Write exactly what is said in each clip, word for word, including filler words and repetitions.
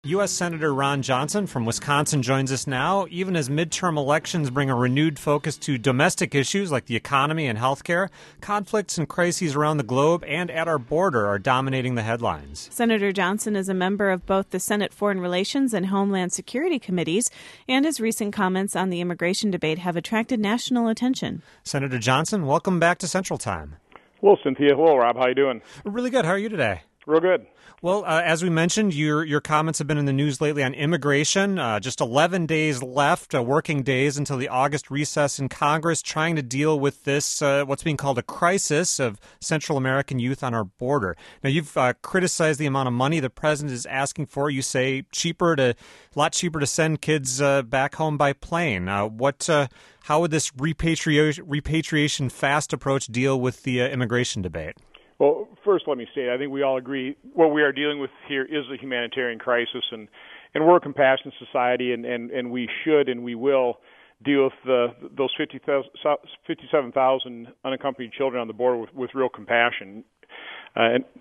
U S. Senator Ron Johnson from Wisconsin joins us now. Even as midterm elections bring a renewed focus to domestic issues like the economy and healthcare, conflicts and crises around the globe and at our border are dominating the headlines. Senator Johnson is a member of both the Senate Foreign Relations and Homeland Security committees, and his recent comments on the immigration debate have attracted national attention. Senator Johnson, welcome back to Central Time. Hello, Cynthia. Hello, Rob. How you doing? Really good. How are you today? Real good. Well, uh, as we mentioned, your your comments have been in the news lately on immigration. Uh, just eleven days left, uh, working days until the August recess in Congress, trying to deal with this, uh, what's being called a crisis of Central American youth on our border. Now, you've uh, criticized the amount of money the president is asking for. You say cheaper to, a lot cheaper to send kids uh, back home by plane. Uh, what, uh, how would this repatriation, repatriation fast approach deal with the uh, immigration debate? Well, first, let me say, I think we all agree what we are dealing with here is a humanitarian crisis, and, and we're a compassionate society, and, and, and we should and we will deal with the, those fifty-seven thousand unaccompanied children on the border with, with real compassion. Uh, and,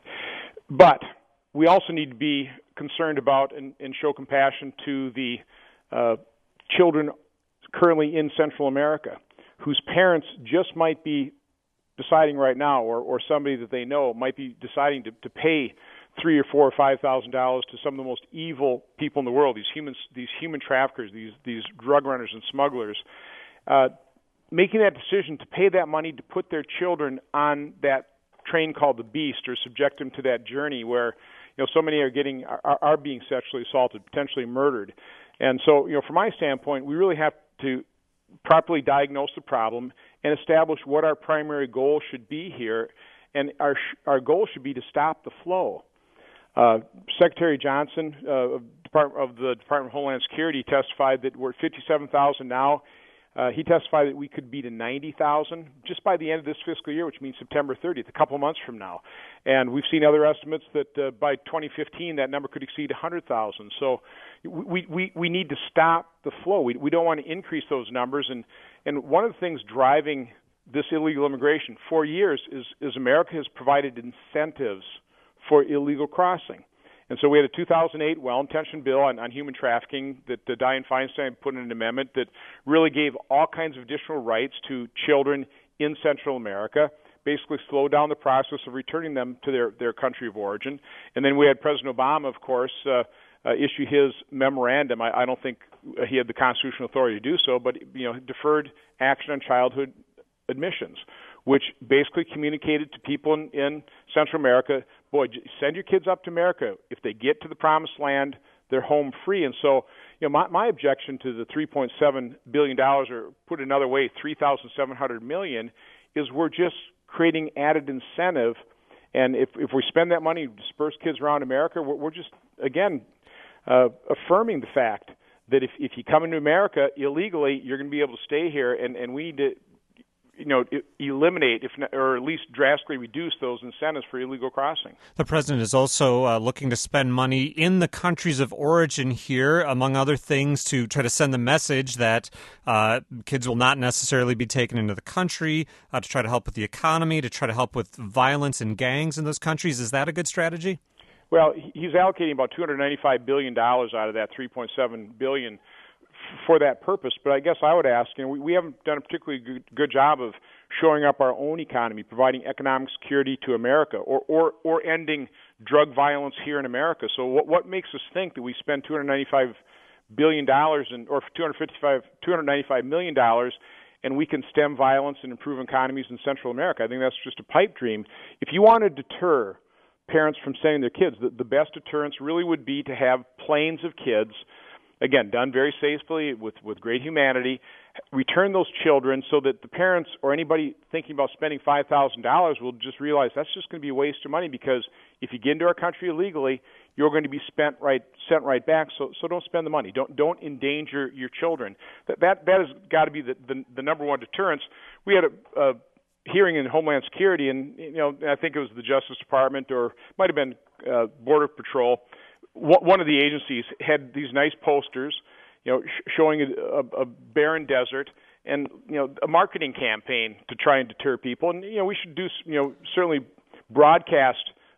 but we also need to be concerned about and, and show compassion to the uh, children currently in Central America whose parents just might be deciding right now, or, or somebody that they know might be deciding to, to pay three or four or five thousand dollars to some of the most evil people in the world, these humans, these human traffickers, these these drug runners and smugglers, uh, making that decision to pay that money to put their children on that train called the Beast, or subject them to that journey where, you know, so many are getting are, are being sexually assaulted, potentially murdered, and so, you know, from my standpoint, we really have to properly diagnose the problem and establish what our primary goal should be here, and our our goal should be to stop the flow. Uh, Secretary Johnson uh, of, Department, of the Department of Homeland Security testified that we're at fifty-seven thousand now. Uh, he testified that we could be to ninety thousand just by the end of this fiscal year, which means September thirtieth, a couple months from now. And we've seen other estimates that uh, by twenty fifteen that number could exceed one hundred thousand. So we, we, we need to stop the flow. We, we don't want to increase those numbers. And, and one of the things driving this illegal immigration for years is, is America has provided incentives for illegal crossing. And so we had a two thousand eight well-intentioned bill on, on human trafficking that uh, Dianne Feinstein put in an amendment that really gave all kinds of additional rights to children in Central America, basically slowed down the process of returning them to their, their country of origin. And then we had President Obama, of course, uh, uh, issue his memorandum. I, I don't think he had the constitutional authority to do so, but, you know, deferred action on childhood admissions, which basically communicated to people in, in Central America, boy, send your kids up to America. If they get to the promised land, they're home free. And so, you know, my, my objection to the three point seven billion dollars, or put another way, three thousand seven hundred million dollars, is we're just creating added incentive. And if, if we spend that money to disperse kids around America, we're, we're just, again, uh, affirming the fact that if, if you come into America illegally, you're going to be able to stay here, and, and we need to, you know, eliminate, if not, or at least drastically reduce those incentives for illegal crossing. The president is also uh, looking to spend money in the countries of origin here, among other things, to try to send the message that uh, kids will not necessarily be taken into the country, uh, to try to help with the economy, to try to help with violence and gangs in those countries. Is that a good strategy? Well, he's allocating about two hundred ninety-five billion dollars out of that three point seven billion dollars for that purpose. But I guess I would ask, you know, we, we haven't done a particularly good, good job of showing up our own economy, providing economic security to America, or, or, or ending drug violence here in America. So what, what makes us think that we spend two hundred ninety-five billion dollars in, or two hundred fifty-five, two hundred ninety-five million dollars, and we can stem violence and improve economies in Central America? I think that's just a pipe dream. If you want to deter parents from sending their kids, the, the best deterrence really would be to have planes of kids, again, done very safely, with, with great humanity, return those children so that the parents or anybody thinking about spending five thousand dollars will just realize that's just going to be a waste of money, because if you get into our country illegally, you're going to be spent right, sent right back. So, so don't spend the money. Don't, don't endanger your children. That, that, that has got to be the, the, the number one deterrence. We had a, a hearing in Homeland Security, and, you know, I think it was the Justice Department, or might have been uh, Border Patrol. One of the agencies had these nice posters, you know, sh- showing a, a barren desert, and, you know, a marketing campaign to try and deter people. And, you know, we should do, you know, certainly broadcast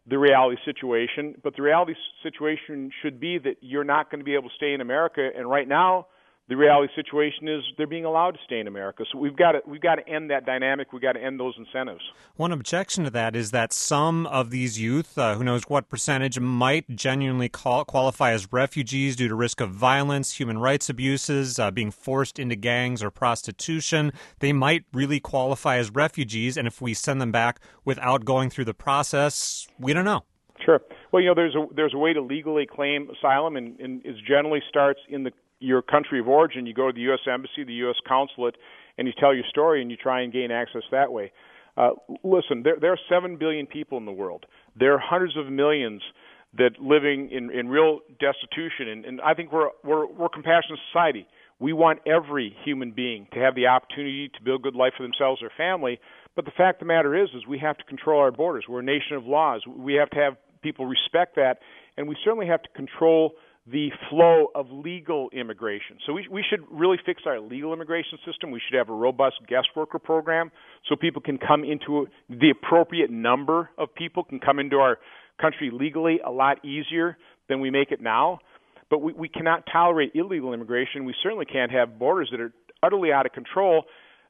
the reality situation. But the reality situation should be that you're not going to be able to stay in America. And right now, the reality situation is they're being allowed to stay in America. So we've got to we've got to end that dynamic. We've got to end those incentives. One objection to that is that some of these youth, uh, who knows what percentage, might genuinely call, qualify as refugees due to risk of violence, human rights abuses, uh, being forced into gangs or prostitution. They might really qualify as refugees, and if we send them back without going through the process, we don't know. Sure. Well, you know, there's a there's a way to legally claim asylum, and, and it generally starts in the your country of origin. You go to the U S Embassy, the U S Consulate, and you tell your story, and you try and gain access that way. Uh, listen, there, there are seven billion people in the world. There are hundreds of millions that living in, in real destitution, and, and I think we're, we're we're a compassionate society. We want every human being to have the opportunity to build a good life for themselves or family. But the fact of the matter is, is we have to control our borders. We're a nation of laws. We have to have people respect that, and we certainly have to control the flow of legal immigration. So we we should really fix our legal immigration system. We should have a robust guest worker program so people can come into the appropriate number of people can come into our country legally a lot easier than we make it now. But we, we cannot tolerate illegal immigration. We certainly can't have borders that are utterly out of control,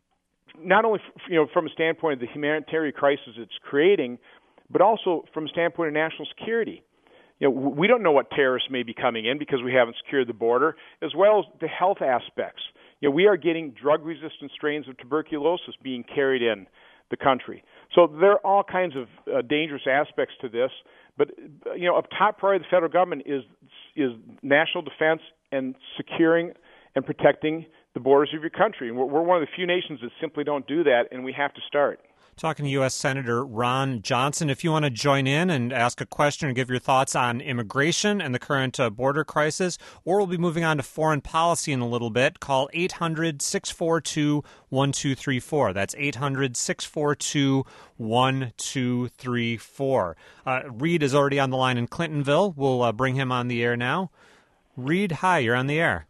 not only you know from a standpoint of the humanitarian crisis it's creating, but also from a standpoint of national security. You know, we don't know what terrorists may be coming in because we haven't secured the border, as well as the health aspects. You know, we are getting drug-resistant strains of tuberculosis being carried in the country. So there are all kinds of uh, dangerous aspects to this. But, you know, a top priority of the federal government is is national defense and securing and protecting the borders of your country. And we're, we're one of the few nations that simply don't do that, and we have to start. Talking to U S Senator Ron Johnson. If you want to join in and ask a question or give your thoughts on immigration and the current uh, border crisis, or we'll be moving on to foreign policy in a little bit, call eight hundred, six four two, one two three four. That's eight hundred, six four two, one two three four. Uh, Reed is already on the line in Clintonville. We'll uh, bring him on the air now. Reed, hi, you're on the air.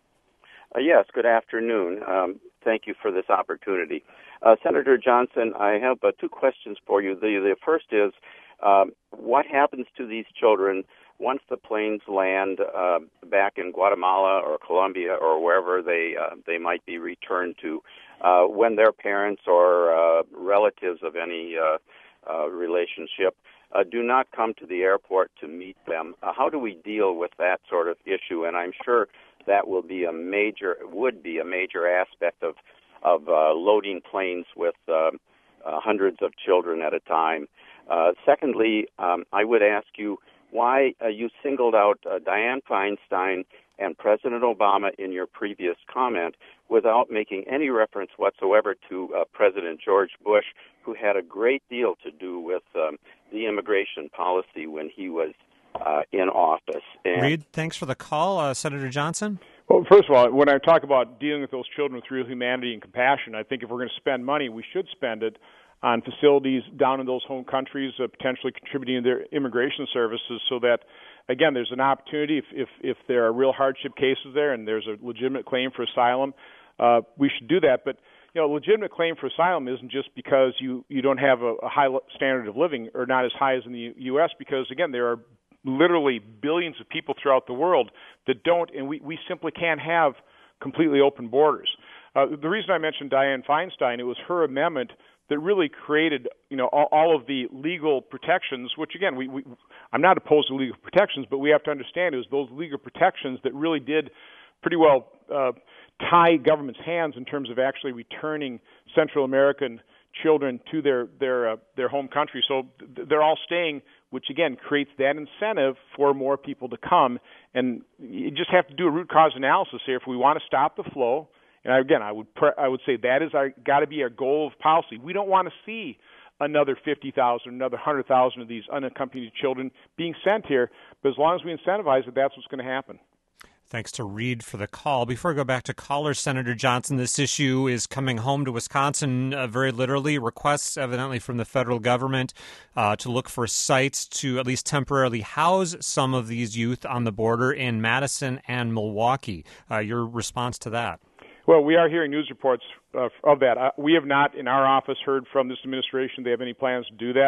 Uh, yes, good afternoon. Um, thank you for this opportunity. Uh, Senator Johnson, I have uh, two questions for you. The, the first is, um, what happens to these children once the planes land uh, back in Guatemala or Colombia or wherever they uh, they might be returned to, uh, when their parents or uh, relatives of any uh, uh, relationship uh, do not come to the airport to meet them? Uh, how do we deal with that sort of issue? And I'm sure that will be a major, would be a major aspect of of uh, loading planes with uh, uh, hundreds of children at a time. Uh, secondly, um, I would ask you why uh, you singled out uh, Dianne Feinstein and President Obama in your previous comment without making any reference whatsoever to uh, President George Bush, who had a great deal to do with um, the immigration policy when he was uh, in office. And Reed, thanks for the call. Uh, Senator Johnson? Well, first of all, when I talk about dealing with those children with real humanity and compassion, I think if we're going to spend money, we should spend it on facilities down in those home countries, uh, potentially contributing to their immigration services so that, again, there's an opportunity if, if, if there are real hardship cases there and there's a legitimate claim for asylum, uh, we should do that. But, you know, a legitimate claim for asylum isn't just because you, you don't have a, a high standard of living or not as high as in the U S because, again, there are literally billions of people throughout the world that don't, and we, we simply can't have completely open borders. Uh, the reason I mentioned Dianne Feinstein, it was her amendment that really created, you know, all, all of the legal protections, which again, we, we, I'm not opposed to legal protections, but we have to understand it was those legal protections that really did pretty well uh, tie government's hands in terms of actually returning Central American children to their their uh, their home country. So th- they're all staying, which again creates that incentive for more people to come. And you just have to do a root cause analysis here if we want to stop the flow. And again, I would pre- I would say that is our got to be our goal of policy. We don't want to see another fifty thousand, another one hundred thousand of these unaccompanied children being sent here. But as long as we incentivize it, that's what's going to happen. Thanks to Reed for the call. Before I go back to caller, Senator Johnson, this issue is coming home to Wisconsin uh, very literally. Requests evidently from the federal government uh, to look for sites to at least temporarily house some of these youth on the border in Madison and Milwaukee. Uh, your response to that? Well, we are hearing news reports uh, of that. Uh, we have not, in our office, heard from this administration they have any plans to do that.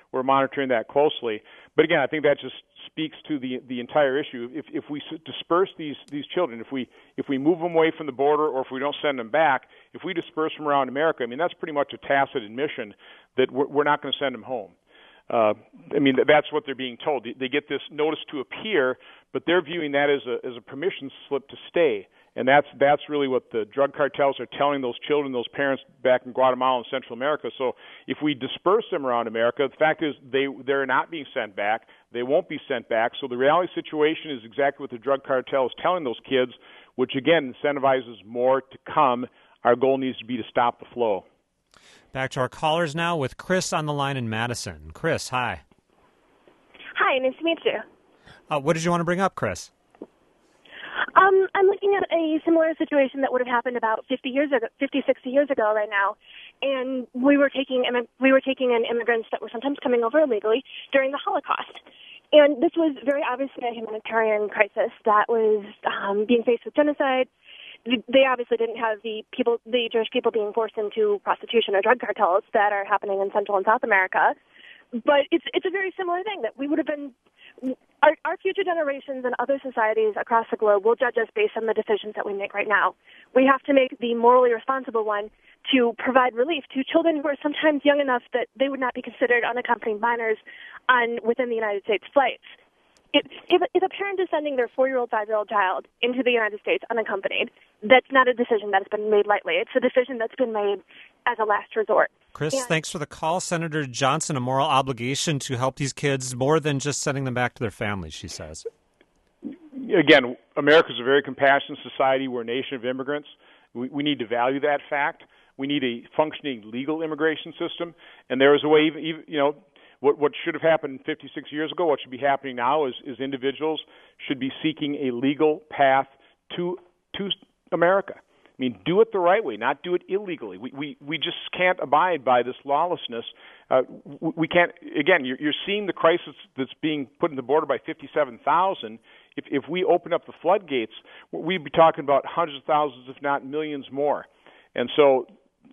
we're monitoring that closely. But again, I think that just speaks to the the entire issue. If if we disperse these these children, if we if we move them away from the border, or if we don't send them back, if we disperse them around America, I mean that's pretty much a tacit admission that we're, we're not going to send them home. Uh, I mean that's what they're being told. They get this notice to appear, but they're viewing that as a as a permission slip to stay. And that's that's really what the drug cartels are telling those children, those parents back in Guatemala and Central America. So if we disperse them around America, the fact is they they're not being sent back. They won't be sent back. So the reality situation is exactly what the drug cartel is telling those kids, which again incentivizes more to come. Our goal needs to be to stop the flow. Back to our callers now with Chris on the line in Madison. Chris, hi. Hi, nice to meet you. Uh, what did you want to bring up, Chris? Um, I'm looking at a similar situation that would have happened about fifty years ago, fifty, sixty years ago right now. And we were taking we were taking in immigrants that were sometimes coming over illegally during the Holocaust. And this was very obviously a humanitarian crisis that was um, being faced with genocide. They obviously didn't have the people, the Jewish people being forced into prostitution or drug cartels that are happening in Central and South America. But it's it's a very similar thing that we would have been. Our, our future generations and other societies across the globe will judge us based on the decisions that we make right now. We have to make the morally responsible one to provide relief to children who are sometimes young enough that they would not be considered unaccompanied minors on within the United States flights. If, if, if a parent is sending their four-year-old, five-year-old child into the United States unaccompanied, that's not a decision that has been made lightly. It's a decision that's been made as a last resort. Chris, and, thanks for the call. Senator Johnson, a moral obligation to help these kids more than just sending them back to their families, she says. Again, America is a very compassionate society. We're a nation of immigrants. We, we need to value that fact. We need a functioning legal immigration system. And there is a way, even, even you know, What what should have happened fifty-six years ago, what should be happening now is, is individuals should be seeking a legal path to to America. I mean, do it the right way, not do it illegally. We we, we just can't abide by this lawlessness. Uh, we can't, again, you're, you're seeing the crisis that's being put in the border by fifty-seven thousand. If, if we open up the floodgates, we'd be talking about hundreds of thousands, if not millions more. And so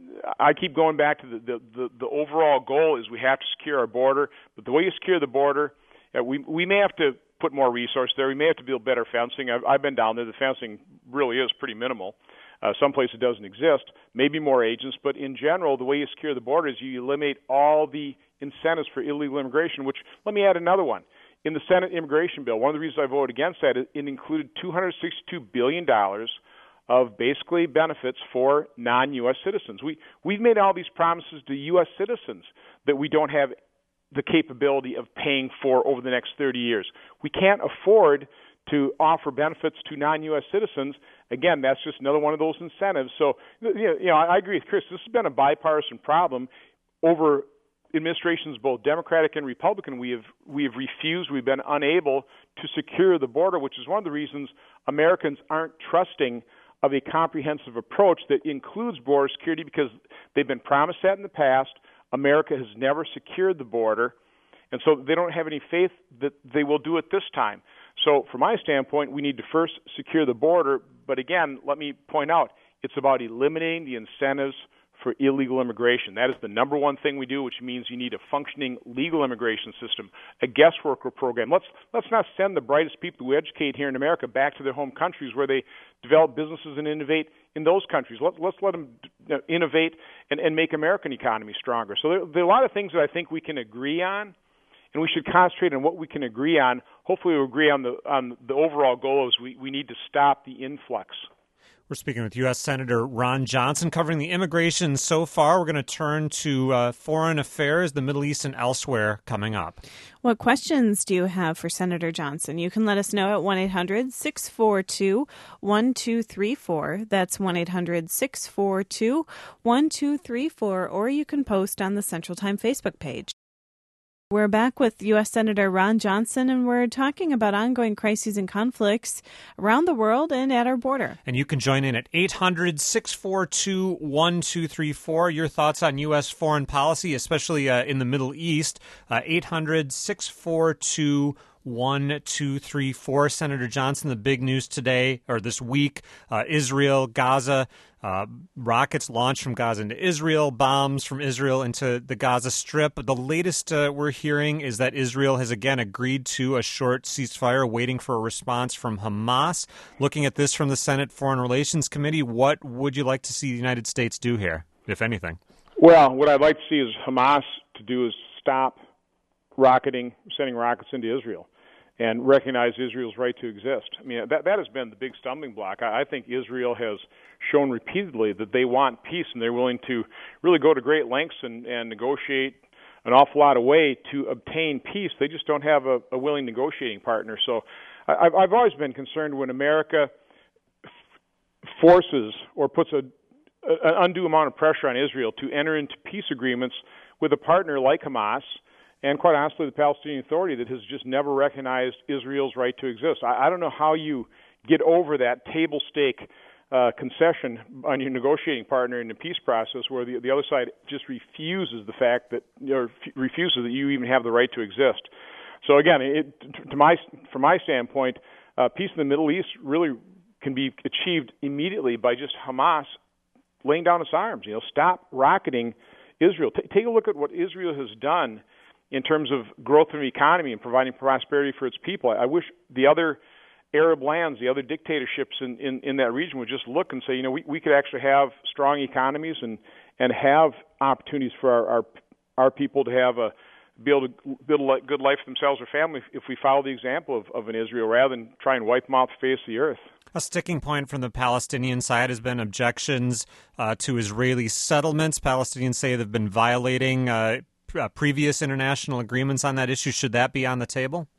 I keep going back to the, the, the, the overall goal is we have to secure our border, but the way you secure the border, uh, we we may have to put more resource there. We may have to build better fencing. I've, I've been down there. The fencing really is pretty minimal. Uh, someplace it doesn't exist. Maybe more agents, but in general, the way you secure the border is you eliminate all the incentives for illegal immigration, which, let me add another one. In the Senate immigration bill, one of the reasons I voted against that, it, it included two hundred sixty-two billion dollars of basically benefits for non-U S citizens. We, we've made all these promises to U S citizens that we don't have the capability of paying for over the next thirty years. We can't afford to offer benefits to non-U S citizens. Again, that's just another one of those incentives. So, you know, I agree with Chris. This has been a bipartisan problem over administrations, both Democratic and Republican. We have we have refused, we've been unable to secure the border, which is one of the reasons Americans aren't trusting of a comprehensive approach that includes border security, because they've been promised that in the past. America has never secured the border, and so they don't have any faith that they will do it this time. So from my standpoint, we need to first secure the border, but again, let me point out, it's about eliminating the incentives for illegal immigration. That is the number one thing we do, which means you need a functioning legal immigration system, a guest worker program. Let's let's not send the brightest people we educate here in America back to their home countries where they develop businesses and innovate in those countries. Let, let's let them innovate and, and make American economy stronger. So there, there are a lot of things that I think we can agree on, and we should concentrate on what we can agree on. Hopefully we'll agree on the on the overall goal is we, we need to stop the influx. We're speaking with U S Senator Ron Johnson, covering the immigration so far. We're going to turn to uh, foreign affairs, the Middle East, and elsewhere coming up. What questions do you have for Senator Johnson? You can let us know at one eight hundred six four two one two three four. That's one eight hundred six four two one two three four, or you can post on the Central Time Facebook page. We're back with U S Senator Ron Johnson, and we're talking about ongoing crises and conflicts around the world and at our border. And you can join in at eight hundred six four two one two three four. Your thoughts on U S foreign policy, especially uh, in the Middle East, uh, eight hundred six four two one two three four. Senator Johnson, the big news today, or this week, uh, Israel, Gaza, uh, rockets launched from Gaza into Israel, bombs from Israel into the Gaza Strip. The latest uh, we're hearing is that Israel has again agreed to a short ceasefire, waiting for a response from Hamas. Looking at this from the Senate Foreign Relations Committee, what would you like to see the United States do here, if anything? Well, what I'd like to see is Hamas to do is stop rocketing, sending rockets into Israel, and recognize Israel's right to exist. I mean, that that has been the big stumbling block. I, I think Israel has shown repeatedly that they want peace, and they're willing to really go to great lengths and, and negotiate an awful lot of way to obtain peace. They just don't have a, a willing negotiating partner. So I, I've, I've always been concerned when America f- forces or puts a an undue amount of pressure on Israel to enter into peace agreements with a partner like Hamas, and quite honestly, the Palestinian Authority that has just never recognized Israel's right to exist. I, I don't know how you get over that table stake uh, concession on your negotiating partner in the peace process, where the the other side just refuses the fact that, or f- refuses that you even have the right to exist. So again, it, to my from my standpoint, uh, peace in the Middle East really can be achieved immediately by just Hamas laying down its arms. You know, stop rocketing Israel. T- take a look at what Israel has done in terms of growth of the economy and providing prosperity for its people. I, I wish the other Arab lands, the other dictatorships in, in, in that region would just look and say, you know, we, we could actually have strong economies and, and have opportunities for our, our our people to have a be able to build a good life for themselves or family if we follow the example of, of an Israel rather than try and wipe them off the face of the earth. A sticking point from the Palestinian side has been objections uh, to Israeli settlements. Palestinians say they've been violating uh, uh, previous international agreements on that issue. Should that be on the table?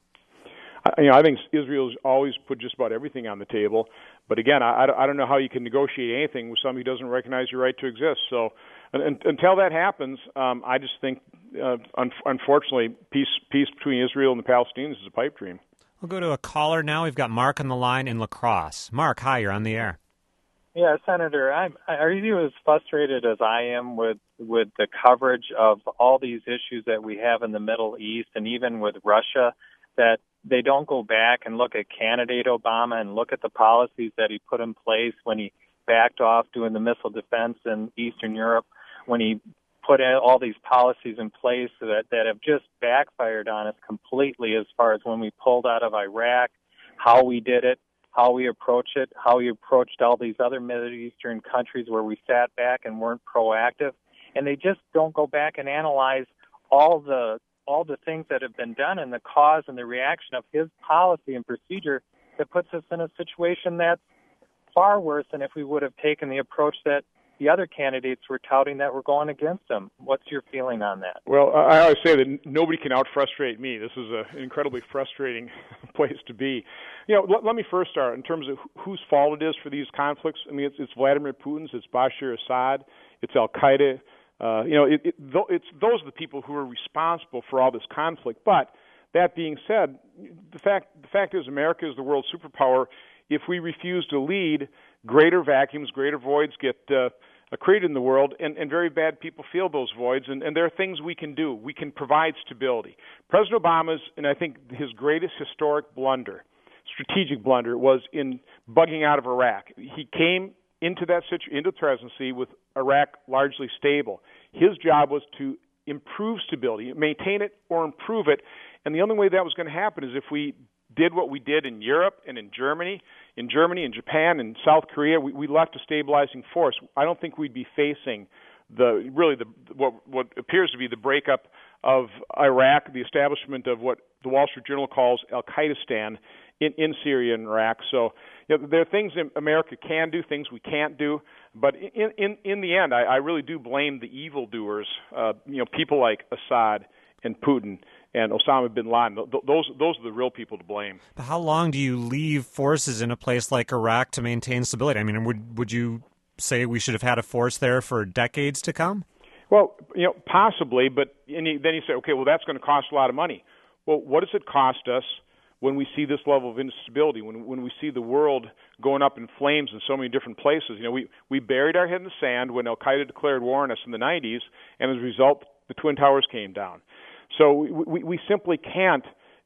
I, you know, I think Israel's always put just about everything on the table. But again, I, I don't know how you can negotiate anything with somebody who doesn't recognize your right to exist. So and, until that happens, um, I just think, uh, un- unfortunately, peace peace between Israel and the Palestinians is a pipe dream. We'll go to a caller now. We've got Mark on the line in La Crosse. Mark, hi, you're on the air. Yeah, Senator, I'm, are you as frustrated as I am with, with the coverage of all these issues that we have in the Middle East and even with Russia, that they don't go back and look at candidate Obama and look at the policies that he put in place when he backed off doing the missile defense in Eastern Europe, when he put all these policies in place that, that have just backfired on us completely as far as when we pulled out of Iraq, how we did it, how we approach it, how we approached all these other Middle Eastern countries where we sat back and weren't proactive. And they just don't go back and analyze all the all the things that have been done and the cause and the reaction of his policy and procedure that puts us in a situation that's far worse than if we would have taken the approach that the other candidates were touting that were going against him. What's your feeling on that? Well, I always say that nobody can out-frustrate me. This is a, an incredibly frustrating place to be. You know, let, let me first start in terms of whose fault it is for these conflicts. I mean, it's, it's Vladimir Putin's, it's Bashar Assad, it's Al-Qaeda. Uh, you know, it, it, it's those are the people who are responsible for all this conflict. But that being said, the fact the fact is America is the world superpower. If we refuse to lead, greater vacuums, greater voids get uh, created in the world, and, and very bad people fill those voids, and, and there are things we can do. We can provide stability. President Obama's, and I think his greatest historic blunder, strategic blunder, was in bugging out of Iraq. He came into that situ- into the presidency with Iraq largely stable. His job was to improve stability, maintain it or improve it, and the only way that was going to happen is if we did what we did in Europe and in Germany, in Germany and Japan and South Korea. We, we left a stabilizing force. I don't think we'd be facing the really the what what appears to be the breakup of Iraq, the establishment of what the Wall Street Journal calls Al-Qaedistan in, in Syria and Iraq. So you know, there are things America can do, things we can't do. But in in, in the end, I, I really do blame the evildoers. Uh, you know, people like Assad and Putin and Osama bin Laden. Those those are the real people to blame. But how long do you leave forces in a place like Iraq to maintain stability? I mean, would would you say we should have had a force there for decades to come? Well, you know, possibly, but and you, then you say, okay, well, that's going to cost a lot of money. Well, what does it cost us when we see this level of instability, when when we see the world going up in flames in so many different places? You know, we, we buried our head in the sand when Al-Qaeda declared war on us in the nineties, and as a result, the Twin Towers came down. So we, we, we simply can't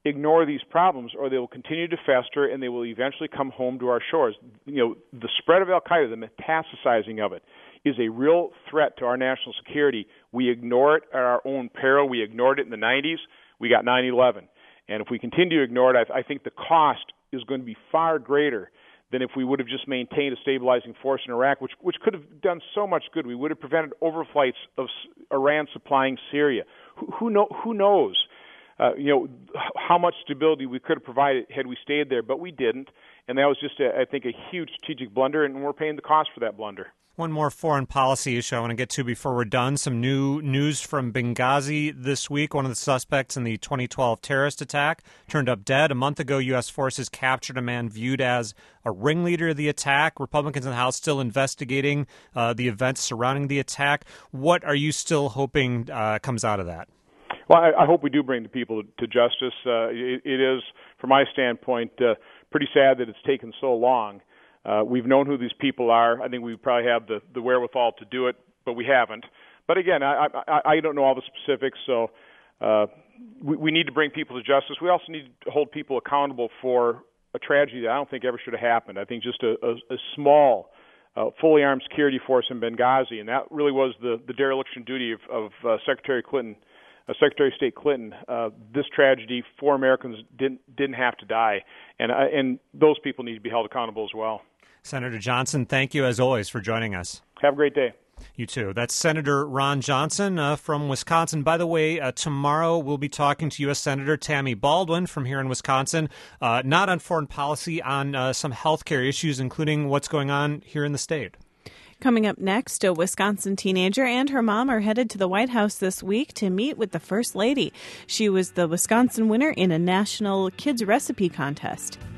ignore these problems, or they will continue to fester and they will eventually come home to our shores. You know, the spread of Al-Qaeda, the metastasizing of it, is a real threat to our national security. We ignore it at our own peril. We ignored it in the nineties. We got nine eleven. And if we continue to ignore it, I, I think the cost is going to be far greater than if we would have just maintained a stabilizing force in Iraq, which which could have done so much good. We would have prevented overflights of Iran supplying Syria. Who, who, know, who knows? Uh, you know, how much stability we could have provided had we stayed there, but we didn't. And that was just, a, I think, a huge strategic blunder, and we're paying the cost for that blunder. One more foreign policy issue I want to get to before we're done. Some new news from Benghazi this week. One of the suspects in the twenty twelve terrorist attack turned up dead. A month ago, U S forces captured a man viewed as a ringleader of the attack. Republicans in the House still investigating uh, the events surrounding the attack. What are you still hoping uh, comes out of that? Well, I, I hope we do bring the people to justice. Uh, it, it is, from my standpoint, uh, pretty sad that it's taken so long. Uh, we've known who these people are. I think we probably have the, the wherewithal to do it, but we haven't. But again, I, I, I don't know all the specifics, so uh, we, we need to bring people to justice. We also need to hold people accountable for a tragedy that I don't think ever should have happened. I think just a, a, a small, uh, fully armed security force in Benghazi, and that really was the, the dereliction duty of, of uh, Secretary Clinton. Uh, Secretary of State Clinton, uh, this tragedy, four Americans didn't didn't have to die, and uh, and those people need to be held accountable as well. Senator Johnson, thank you as always for joining us. Have a great day. You too. That's Senator Ron Johnson uh, from Wisconsin. By the way, uh, tomorrow we'll be talking to U S Senator Tammy Baldwin from here in Wisconsin, uh, not on foreign policy, on uh, some health care issues, including what's going on here in the state. Coming up next, a Wisconsin teenager and her mom are headed to the White House this week to meet with the First Lady. She was the Wisconsin winner in a national kids recipe contest.